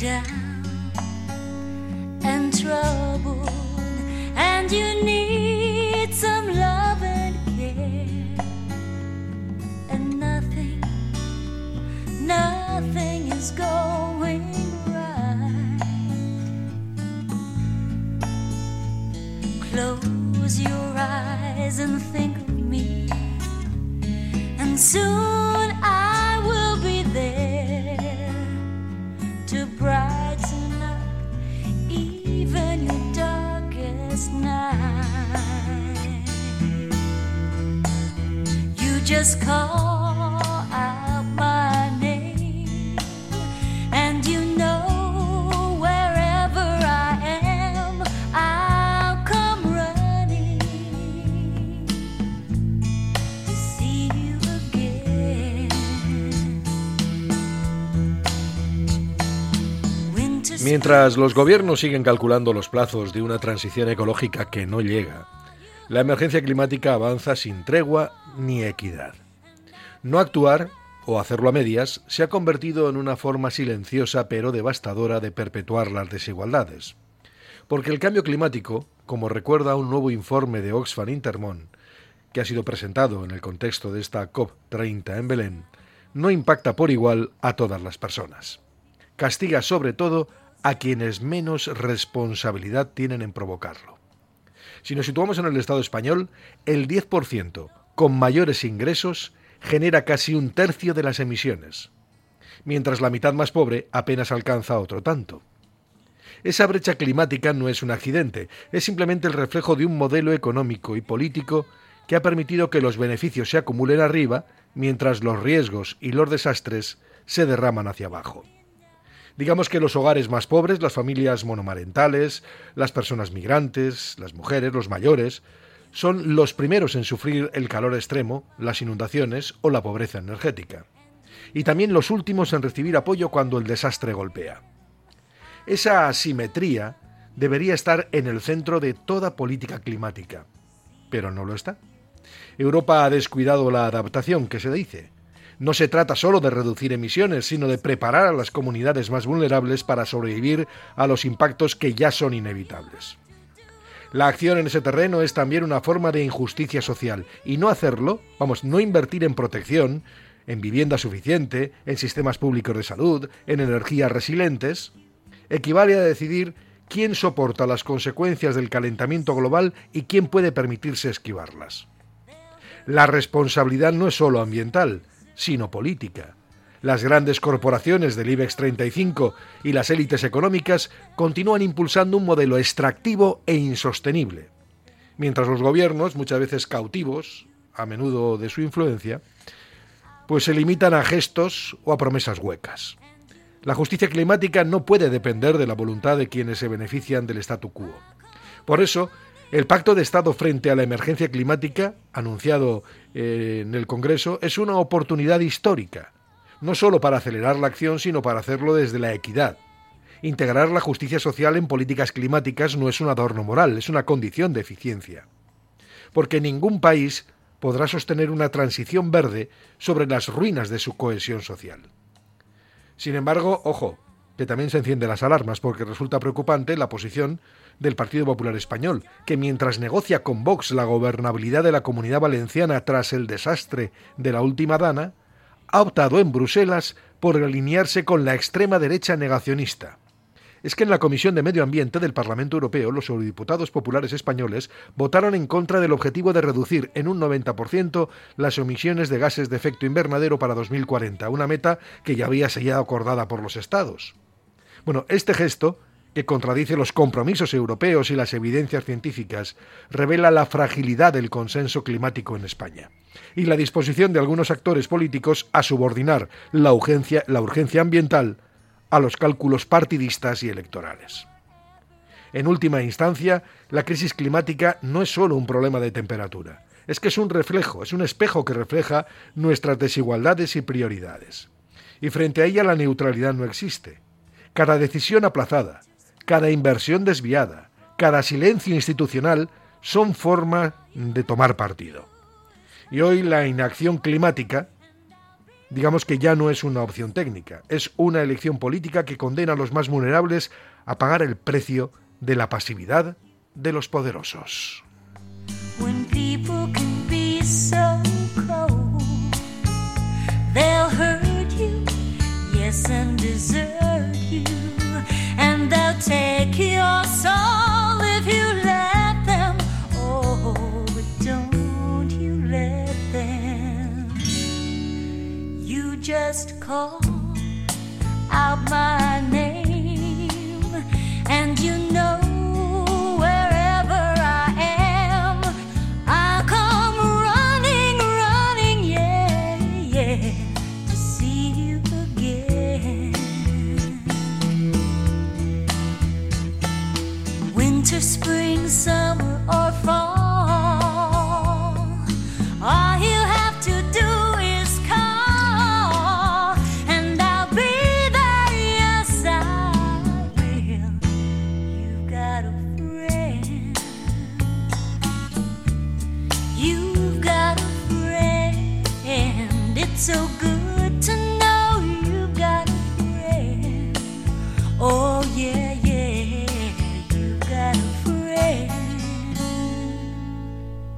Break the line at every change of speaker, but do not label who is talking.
down and troubled, and you need some love and care, and nothing is going right. Close your eyes and think of me, and soon I will be there to brighten up even your darkest night. You just call out my name, and you know wherever I am, I'll come running to see you again.
Mientras los gobiernos siguen calculando los plazos de una transición ecológica que no llega, la emergencia climática avanza sin tregua ni equidad. No actuar, o hacerlo a medias, se ha convertido en una forma silenciosa pero devastadora de perpetuar las desigualdades. Porque el cambio climático, como recuerda un nuevo informe de Oxfam Intermón, que ha sido presentado en el contexto de esta COP30 en Belén, no impacta por igual a todas las personas. Castiga sobre todo a quienes menos responsabilidad tienen en provocarlo. Si nos situamos en el Estado español, el 10% con mayores ingresos genera casi un tercio de las emisiones, mientras la mitad más pobre apenas alcanza otro tanto. Esa brecha climática no es un accidente, es simplemente el reflejo de un modelo económico y político que ha permitido que los beneficios se acumulen arriba, mientras los riesgos y los desastres se derraman hacia abajo. Digamos que los hogares más pobres, las familias monomarentales, las personas migrantes, las mujeres, los mayores, son los primeros en sufrir el calor extremo, las inundaciones o la pobreza energética. Y también los últimos en recibir apoyo cuando el desastre golpea. Esa asimetría debería estar en el centro de toda política climática, pero no lo está. Europa ha descuidado la adaptación, que se dice. No se trata solo de reducir emisiones, sino de preparar a las comunidades más vulnerables para sobrevivir a los impactos que ya son inevitables. La acción en ese terreno es también una forma de injusticia social, y no hacerlo, no invertir en protección, en vivienda suficiente, en sistemas públicos de salud, en energías resilientes, equivale a decidir quién soporta las consecuencias del calentamiento global y quién puede permitirse esquivarlas. La responsabilidad no es solo ambiental, sino política. Las grandes corporaciones del IBEX 35 y las élites económicas continúan impulsando un modelo extractivo e insostenible, mientras los gobiernos, muchas veces cautivos, a menudo de su influencia, pues se limitan a gestos o a promesas huecas. La justicia climática no puede depender de la voluntad de quienes se benefician del statu quo. Por eso, el Pacto de Estado frente a la emergencia climática, anunciado en el Congreso, es una oportunidad histórica, no solo para acelerar la acción, sino para hacerlo desde la equidad. Integrar la justicia social en políticas climáticas no es un adorno moral, es una condición de eficiencia. Porque ningún país podrá sostener una transición verde sobre las ruinas de su cohesión social. Sin embargo, ojo, que también se encienden las alarmas, porque resulta preocupante la posición del Partido Popular Español, que mientras negocia con Vox la gobernabilidad de la Comunidad Valenciana tras el desastre de la última Dana, ha optado en Bruselas por alinearse con la extrema derecha negacionista. Es que en la Comisión de Medio Ambiente del Parlamento Europeo los eurodiputados populares españoles votaron en contra del objetivo de reducir en un 90% las emisiones de gases de efecto invernadero para 2040, una meta que ya había sido acordada por los Estados. Bueno, este gesto, que contradice los compromisos europeos y las evidencias científicas, revela la fragilidad del consenso climático en España y la disposición de algunos actores políticos a subordinar la urgencia ambiental a los cálculos partidistas y electorales. En última instancia, la crisis climática no es solo un problema de temperatura, es que es un reflejo, es un espejo que refleja nuestras desigualdades y prioridades. Y frente a ella la neutralidad no existe. Cada decisión aplazada, cada inversión desviada, cada silencio institucional son formas de tomar partido. Y hoy la inacción climática digamos que ya no es una opción técnica, es una elección política que condena a los más vulnerables a pagar el precio de la pasividad de los poderosos.
When people can be so cold, they'll hurt you, yes, and desert you, and they'll take your soul if you let them. Oh, but don't you let them. You just call out my name, and you know spring, summer, or fall, all you have to do is call, and I'll be there, yes I will. You've got a friend, you've got a friend, it's so good